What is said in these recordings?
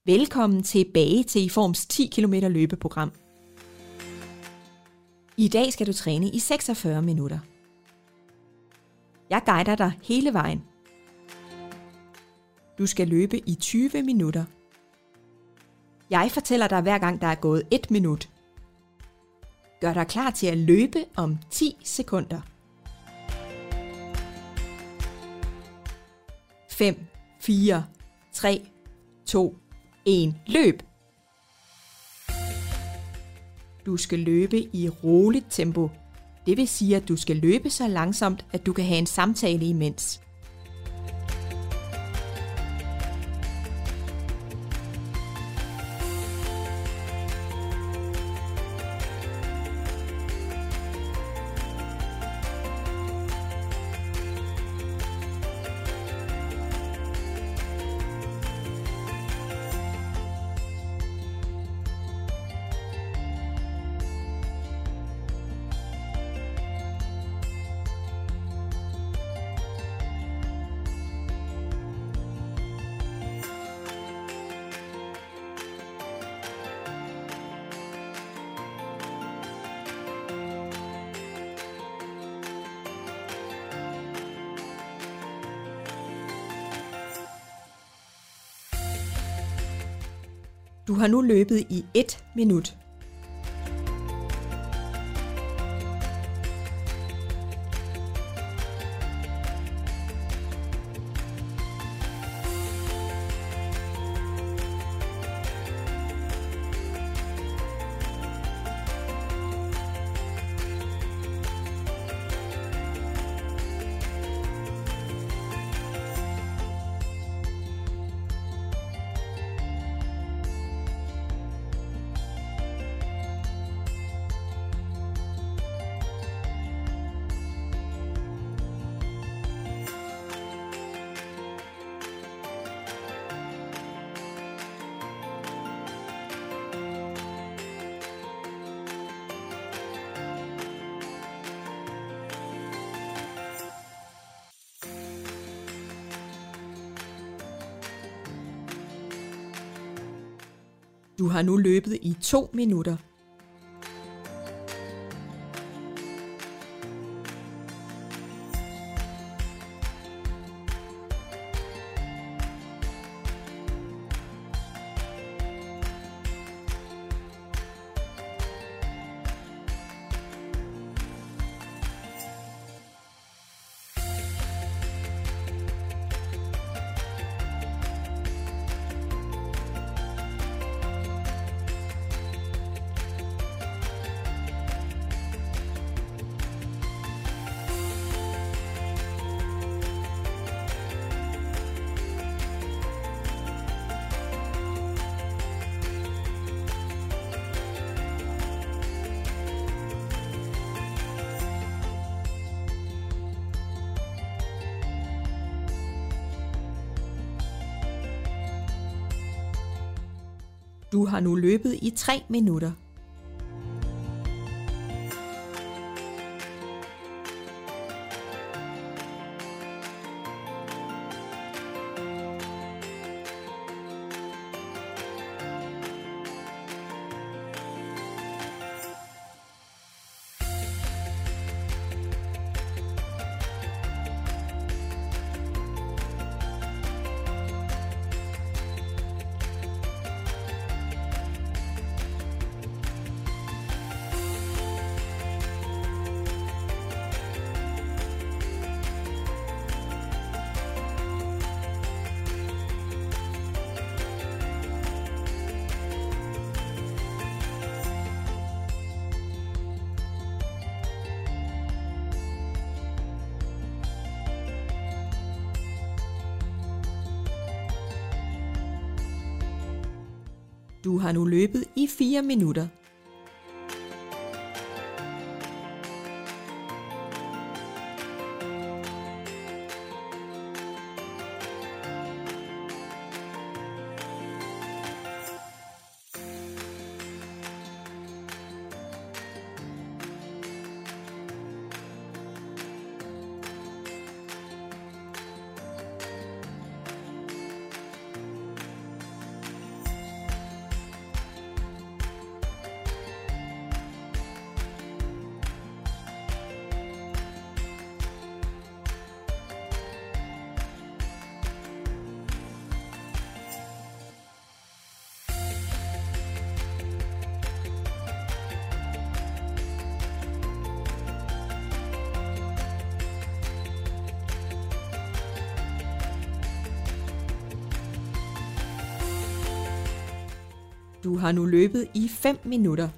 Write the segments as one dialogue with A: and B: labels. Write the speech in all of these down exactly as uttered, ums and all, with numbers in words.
A: Velkommen tilbage til iForms ti kilometer løbeprogram. I dag skal du træne i seksogfyrre minutter. Jeg guider dig hele vejen. Du skal løbe i tyve minutter. Jeg fortæller dig hver gang der er gået et minut. Gør dig klar til at løbe om ti sekunder. fem, fire, tre, to, et. Løb! Du skal løbe i roligt tempo. Det vil sige, at du skal løbe så langsomt, at du kan have en samtale imens. Du har nu løbet i et minut. Du har nu løbet i to minutter. Du har nu løbet i tre minutter. Du har nu løbet i fire minutter. Du har nu løbet i fem minutter.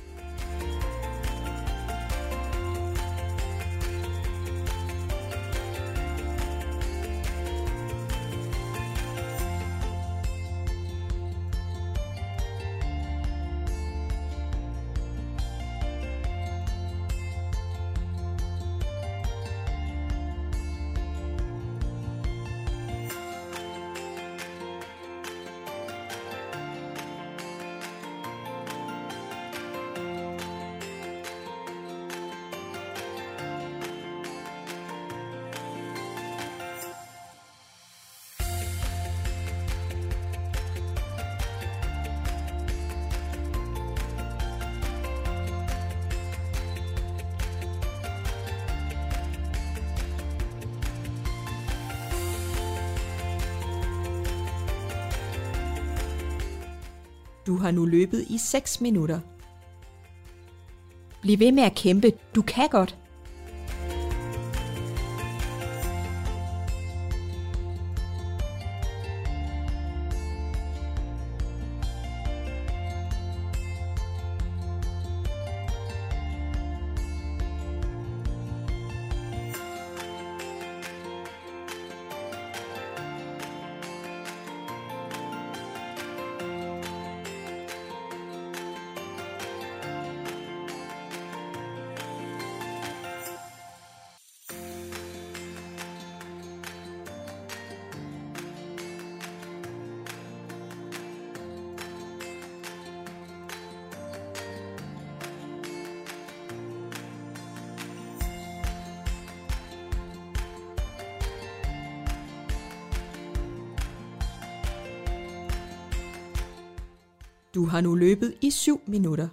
A: Du har nu løbet i seks minutter. Bliv ved med at kæmpe. Du kan godt. Du har nu løbet i syv minutter.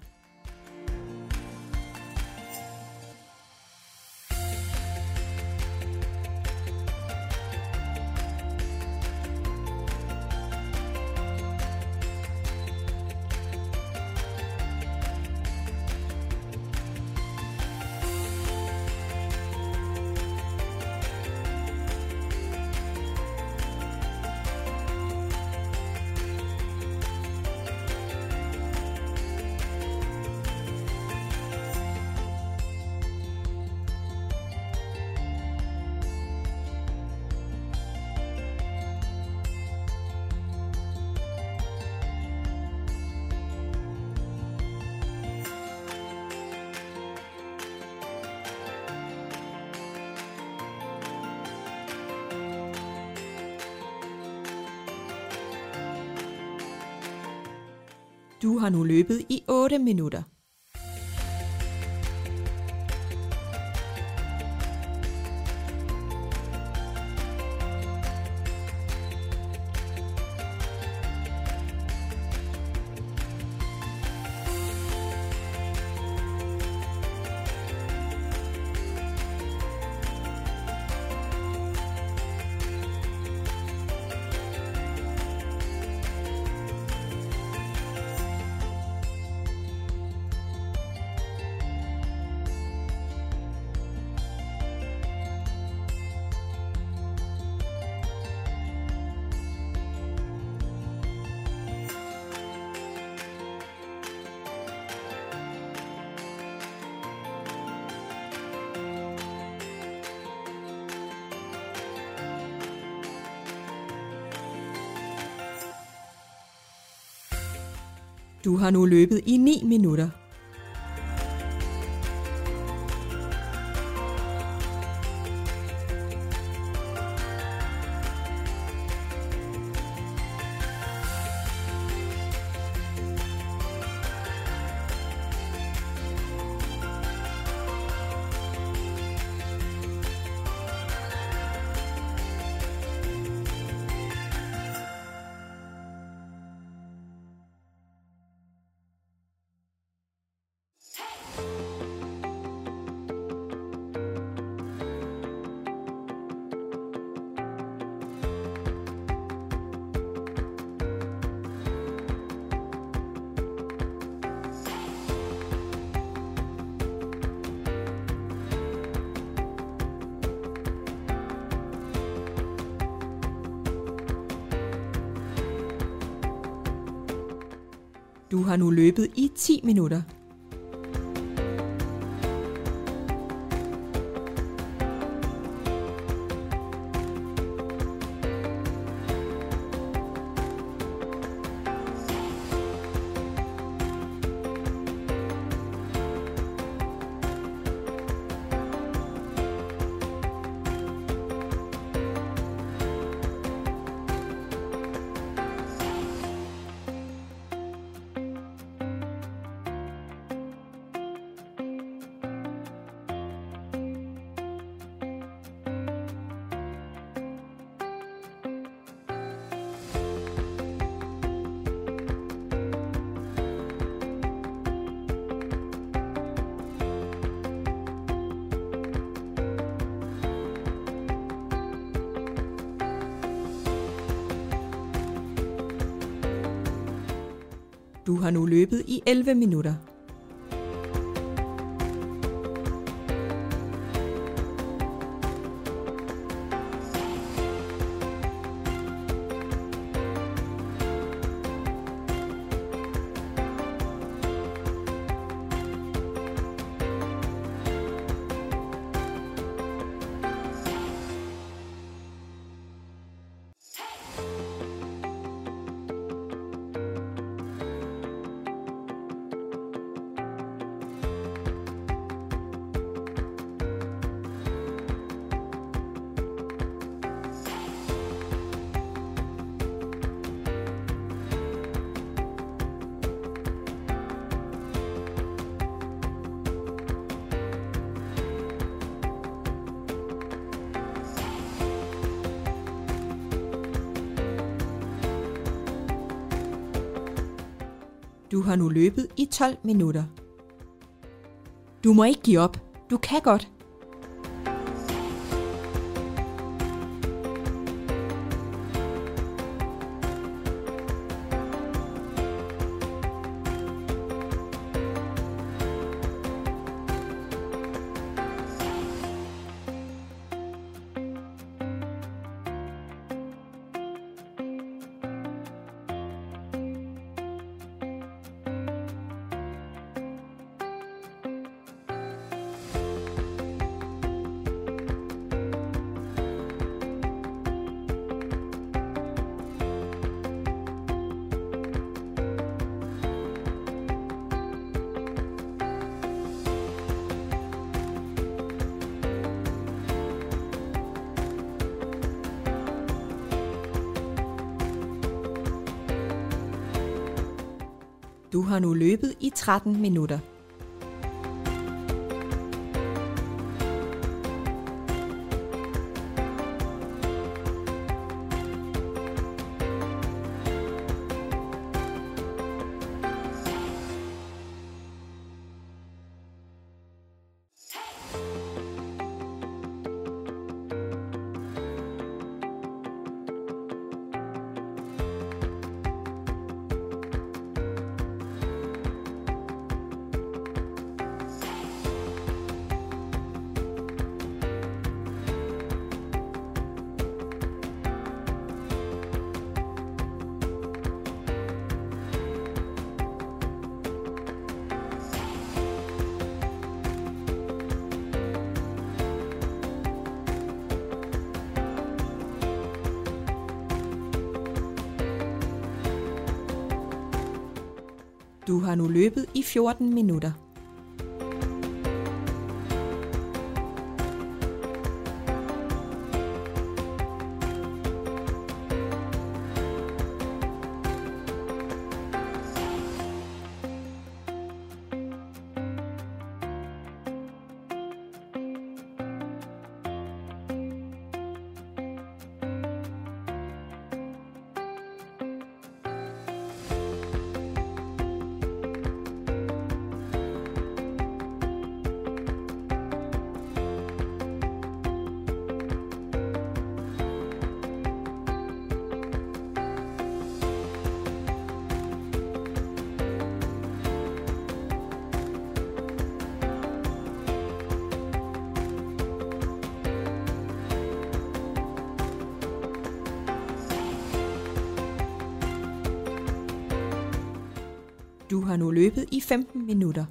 A: Du har nu løbet i otte minutter. Du har nu løbet i ni minutter. Du har nu løbet i ti minutter. Du har nu løbet i elleve minutter. Du har nu løbet i tolv minutter. Du må ikke give op. Du kan godt. Du har nu løbet i tretten minutter. Du har nu løbet i fjorten minutter. Du har nu løbet i femten minutter.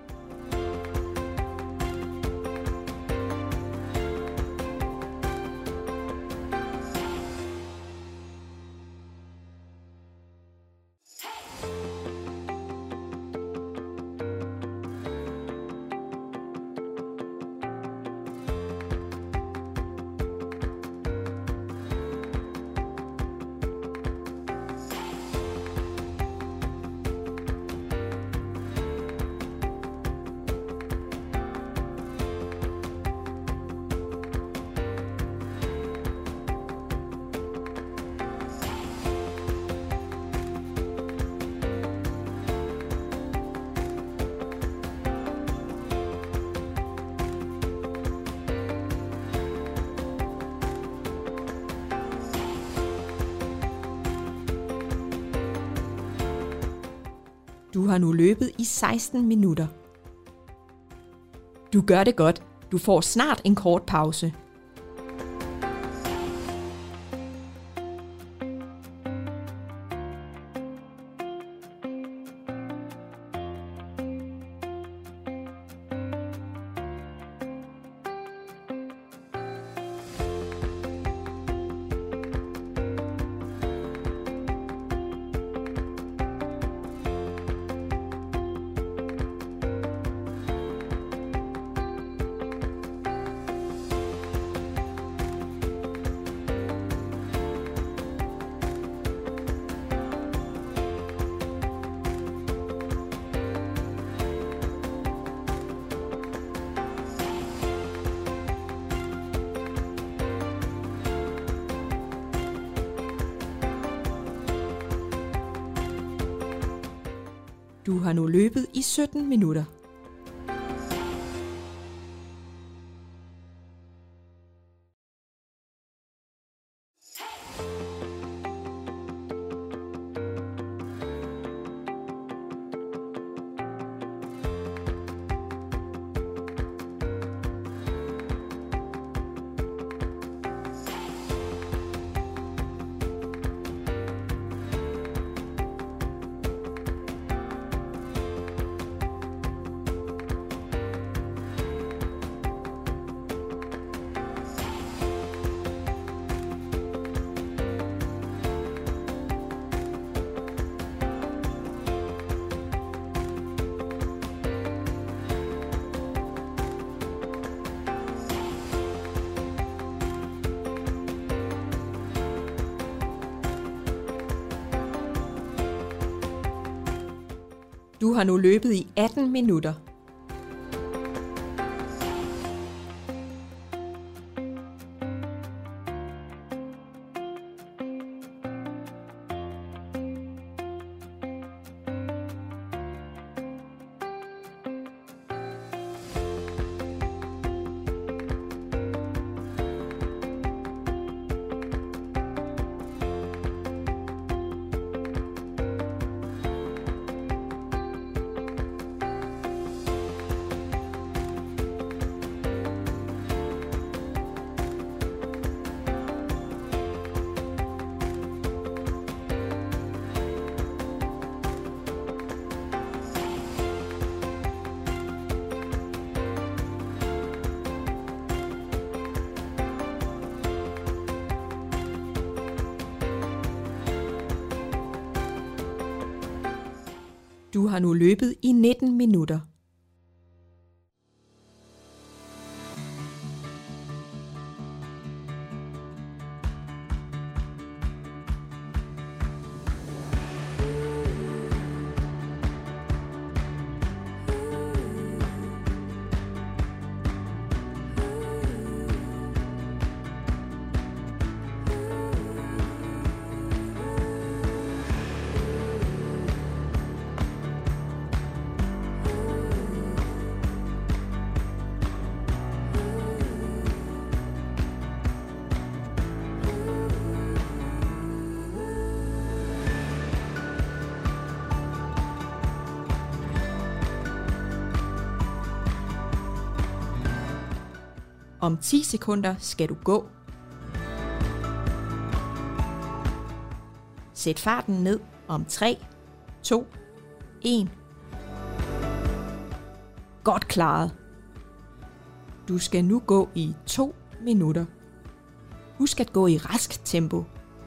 A: Du har nu løbet i seksten minutter. Du gør det godt. Du får snart en kort pause. Du har nu løbet i sytten minutter. Du har nu løbet i atten minutter. Du har nu løbet i nitten minutter. Om ti sekunder skal du gå. Sæt farten ned om tre, to, en. Godt klaret. Du skal nu gå i to minutter. Husk at gå i rask tempo.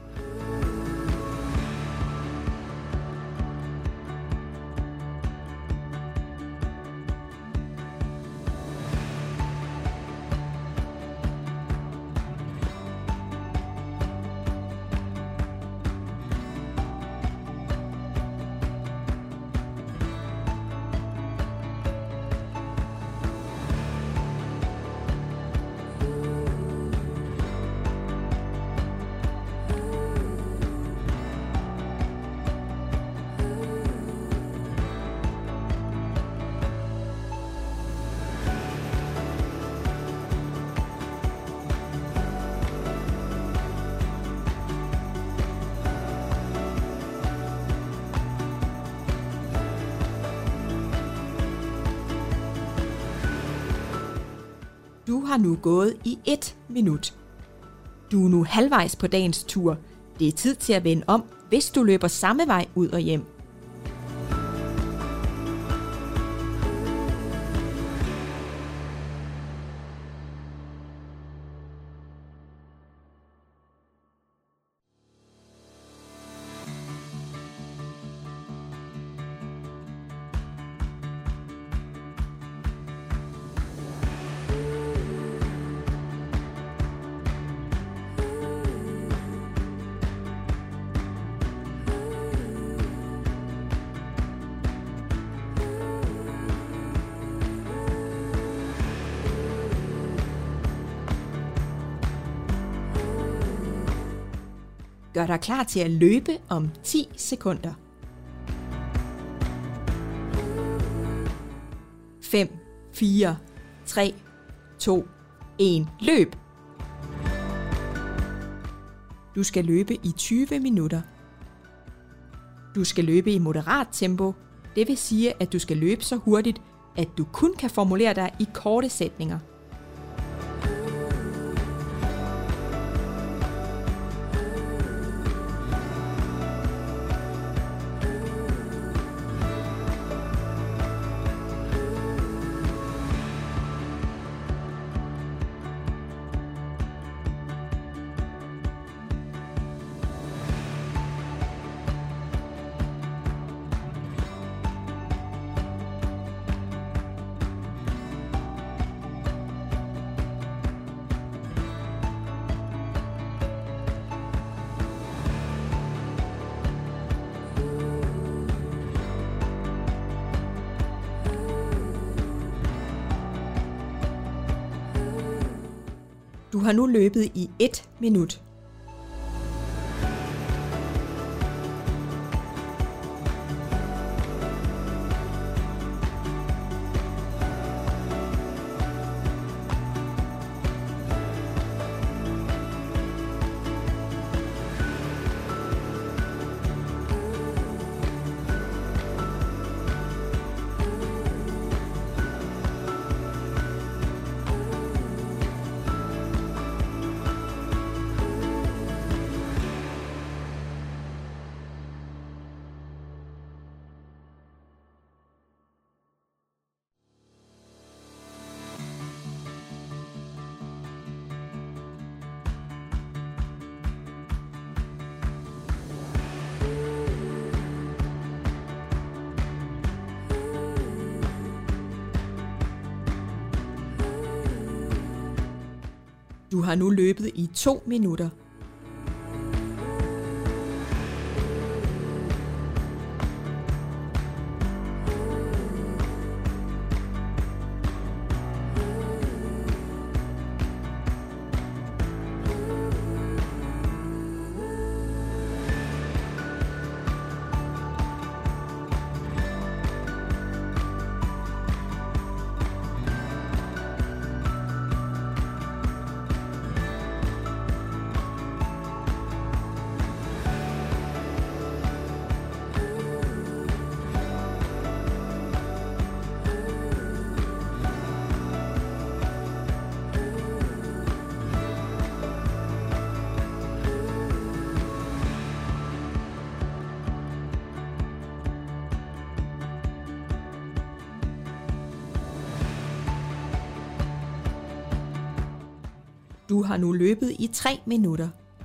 A: Du har nu gået i et minut. Du er nu halvvejs på dagens tur. Det er tid til at vende om, hvis du løber samme vej ud og hjem. Gør dig klar til at løbe om ti sekunder. fem, fire, tre, to, et. Løb! Du skal løbe i tyve minutter. Du skal løbe i moderat tempo. Det vil sige, at du skal løbe så hurtigt, at du kun kan formulere dig i korte sætninger. Du har nu løbet i et minut. Du har nu løbet i to minutter. Du har nu løbet i tre minutter.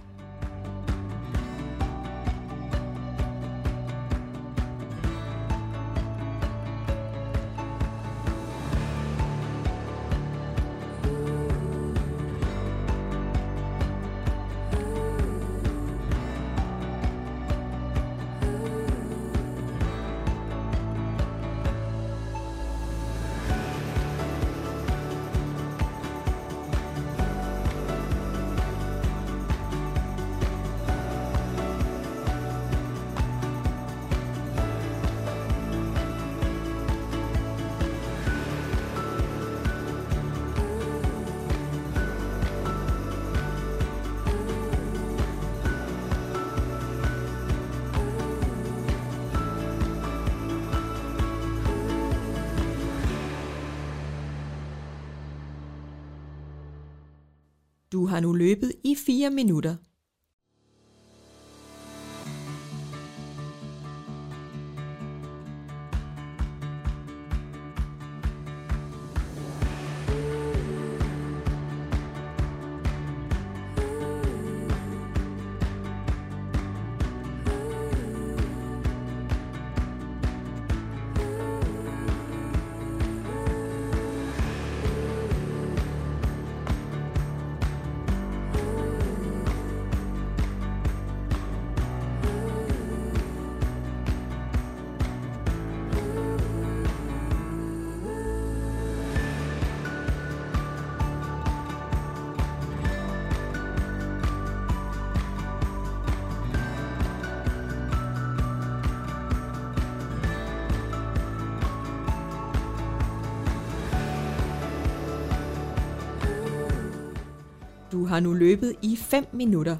A: Du har nu løbet i fire minutter. Du har nu løbet i fem minutter.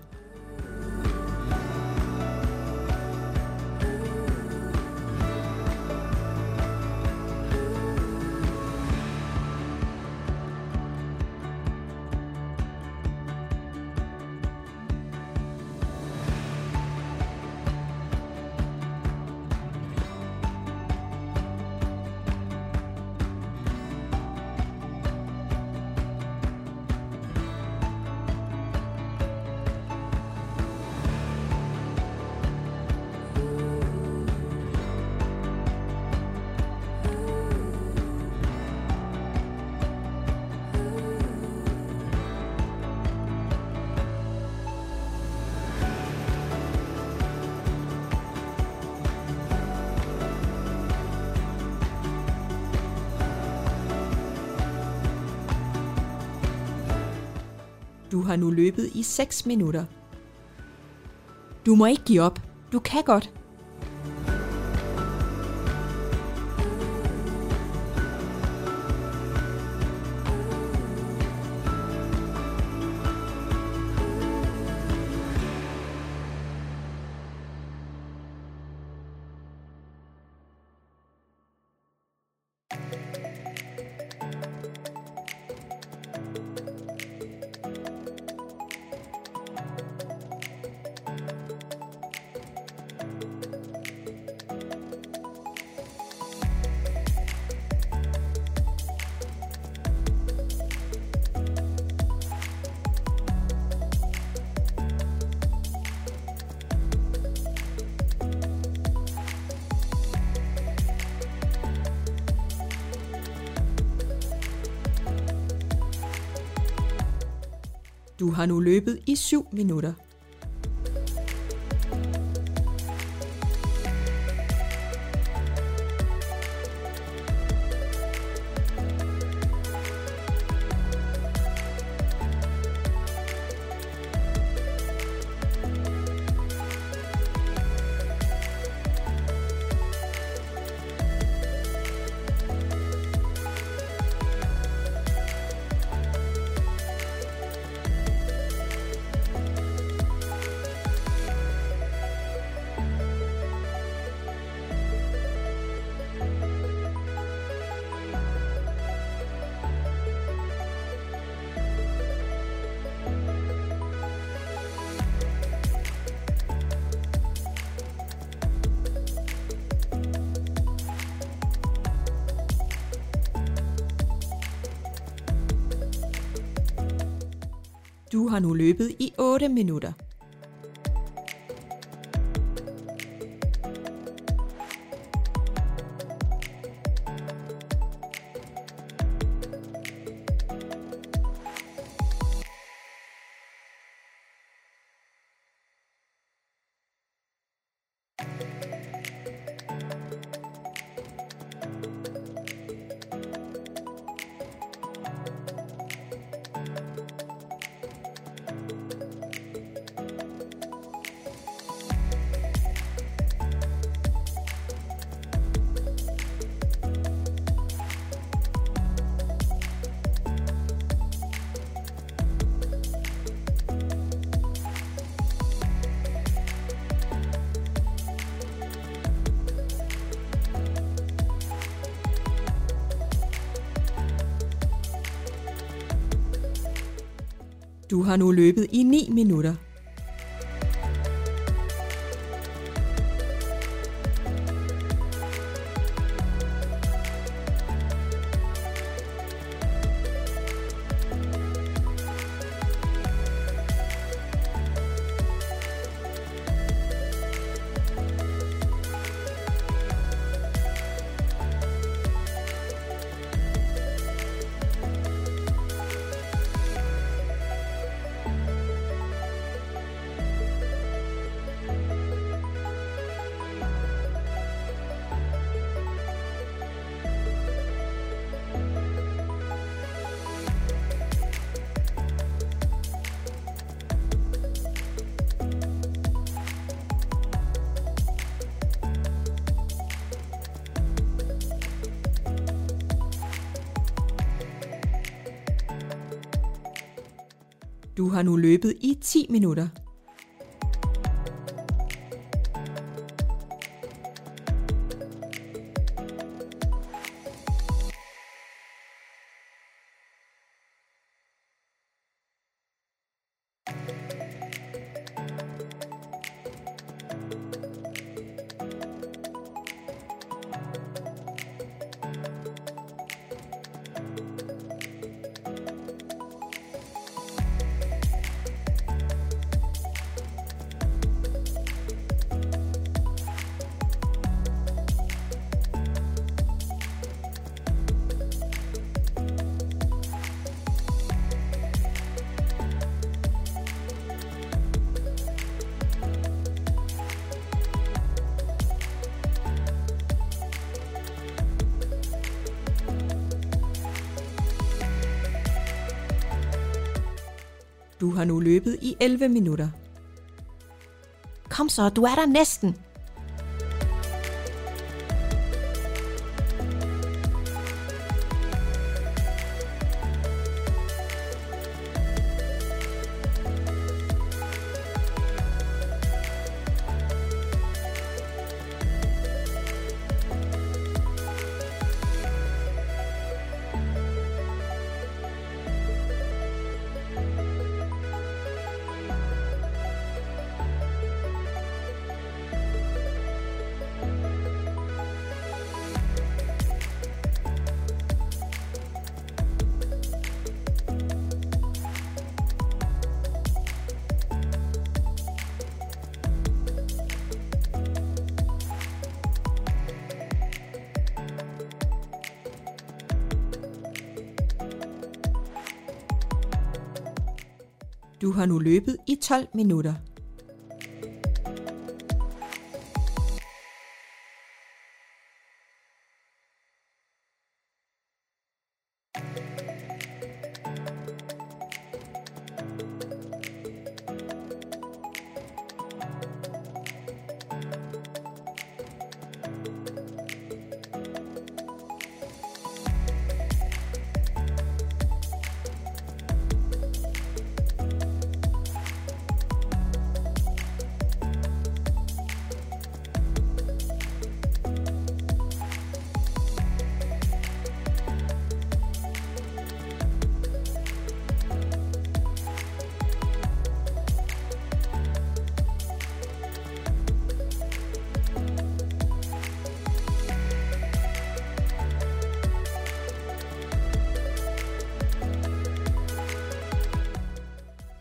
A: Du har nu løbet i seks minutter. Du må ikke give op. Du kan godt. Du har nu løbet i syv minutter. Du har nu løbet i otte minutter. Du har nu løbet i ni minutter. Du har nu løbet i ti minutter. Du har nu løbet i elleve minutter. Kom så, du er der næsten. Du har nu løbet i tolv minutter.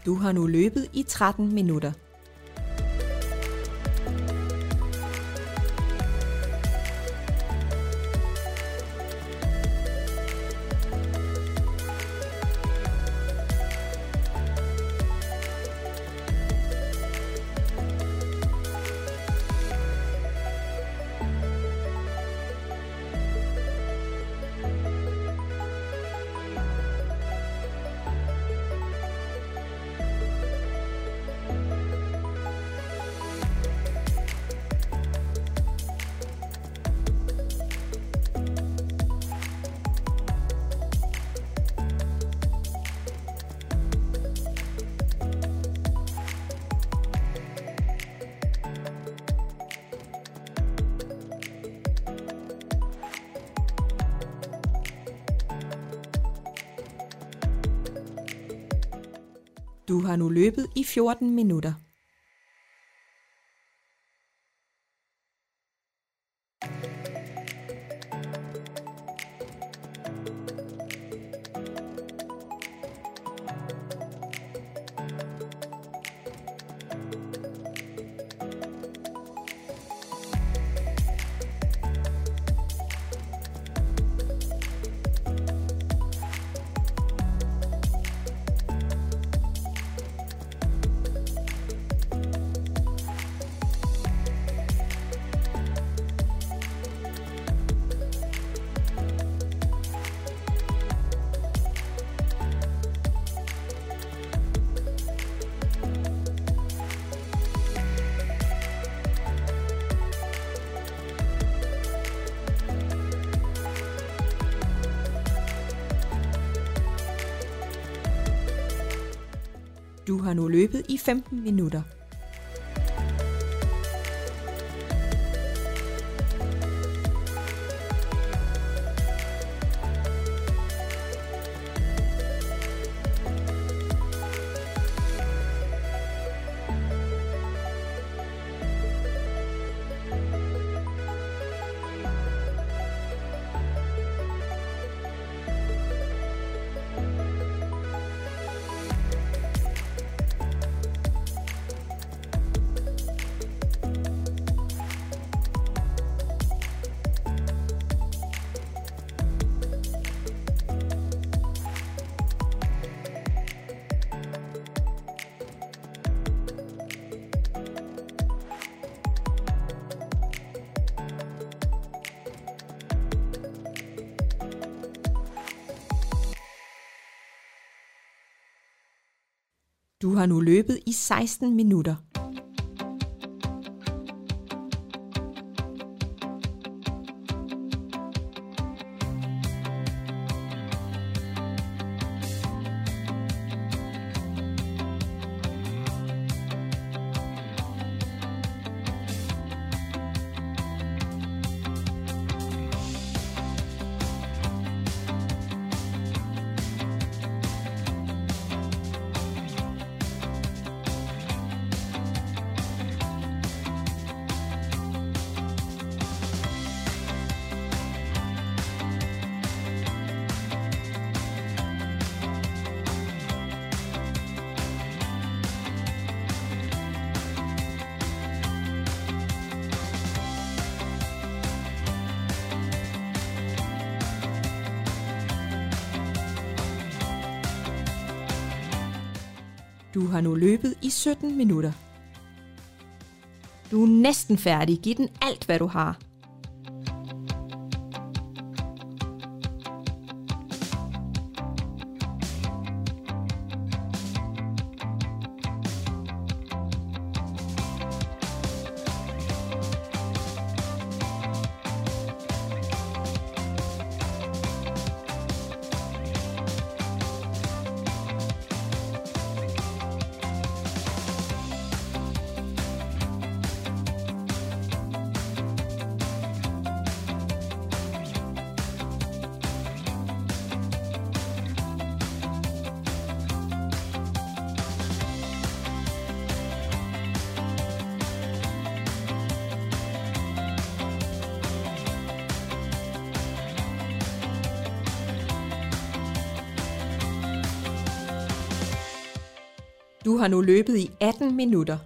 A: Du har nu løbet i tretten minutter. Du har nu løbet i fjorten minutter. Du har nu løbet i femten minutter. Du har nu løbet i seksten minutter. Du har nu løbet i sytten minutter. Du er næsten færdig. Giv den alt, hvad du har. Du har nu løbet i atten minutter.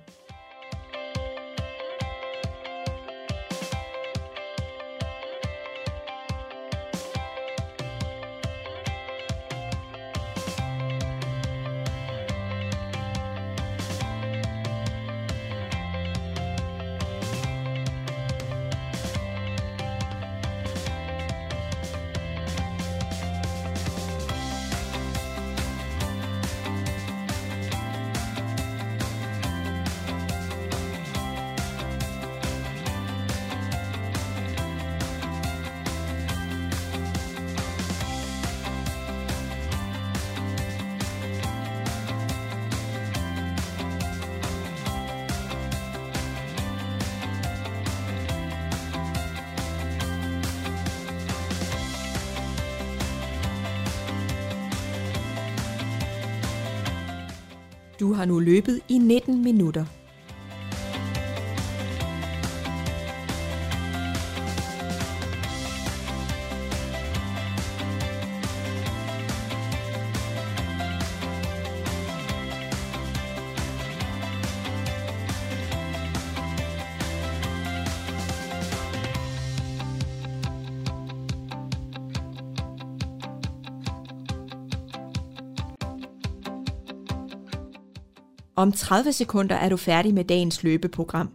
A: Du har nu løbet i nitten minutter. Om tredive sekunder er du færdig med dagens løbeprogram.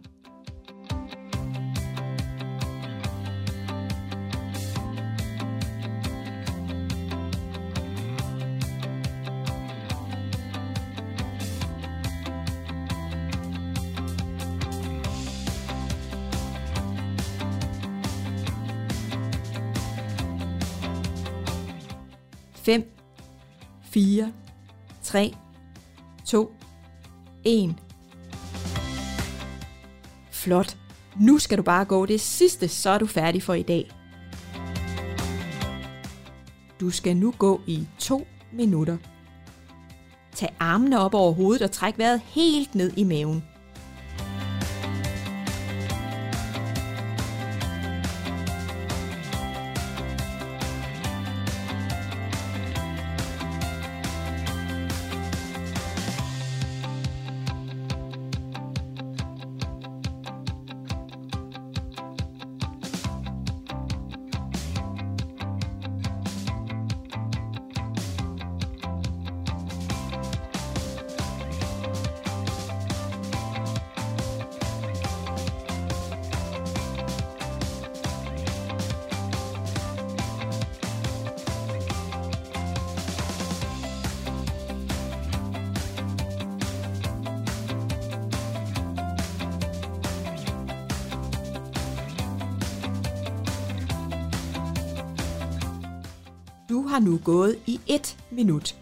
A: fem, fire, tre, to, en. Flot. Nu skal du bare gå det sidste, så er du færdig for i dag. Du skal nu gå i to minutter. Tag armene op over hovedet og træk vejret helt ned i maven. Du har nu gået i et minut.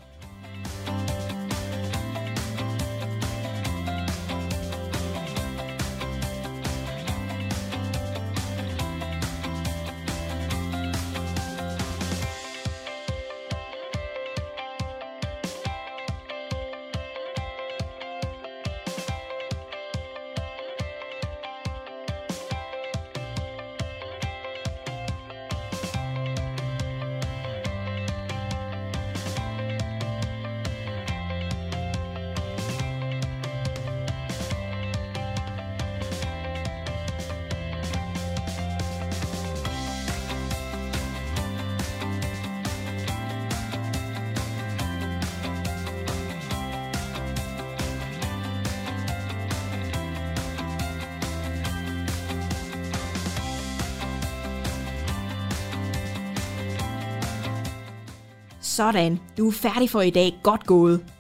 A: Sådan, du er færdig for i dag. Godt gået.